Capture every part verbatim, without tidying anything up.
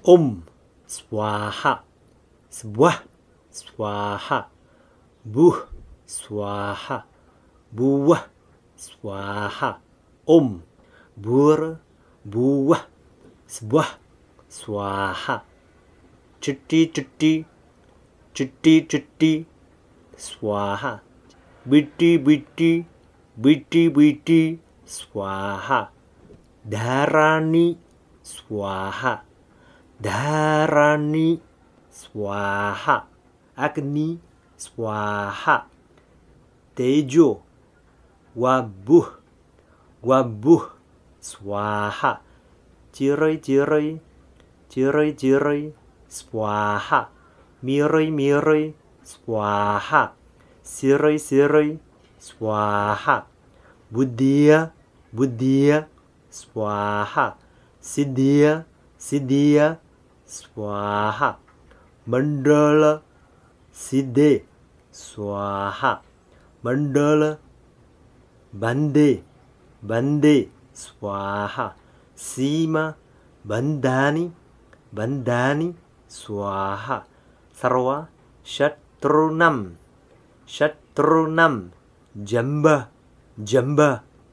Om Swaha. Sebuah Swaha. Buh Swaha. Buah Swaha. Om bur buah sebuah Swaha. Ceti-ceti ceti-ceti Swaha. Biti-biti biti-biti Swaha. Dharani Swaha. Dharani Swaha. Agni Swaha. Tejo Wabuh. Wabuh Swaha. Cirai-cirai cirai-cirai Swaha. Mirai-mirai Swaha. Sirai-sirai Swaha. Buddhia Buddhia Swaha. Siddhia Siddhia Swaha. Mandala Siddhe Swaha. Mandala Bande Bande Swaha. Sima Bandhani Bandhani Swaha. Sarwa Shatrunam Shatrunam. Jamba Jamba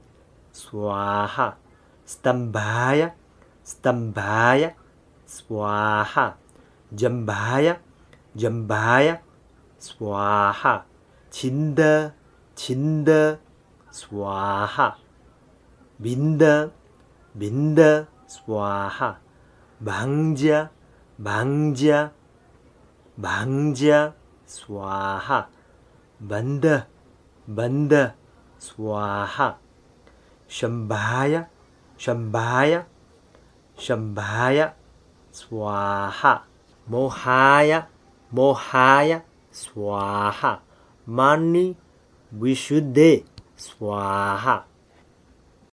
Swaha. Stambhaya Stambhaya Swaha. Jambhaya Jambhaya Swaha. Cinda Cinda Swaha. Binda Binda Swaha. Bhangja Bhangja Bhangja Swaha. Banda Banda Swaha. Shambhaya Shambhaya Shambhaya Swaha. Mohaya Mohaya Swaha. Mani Vishuddhe Swaha.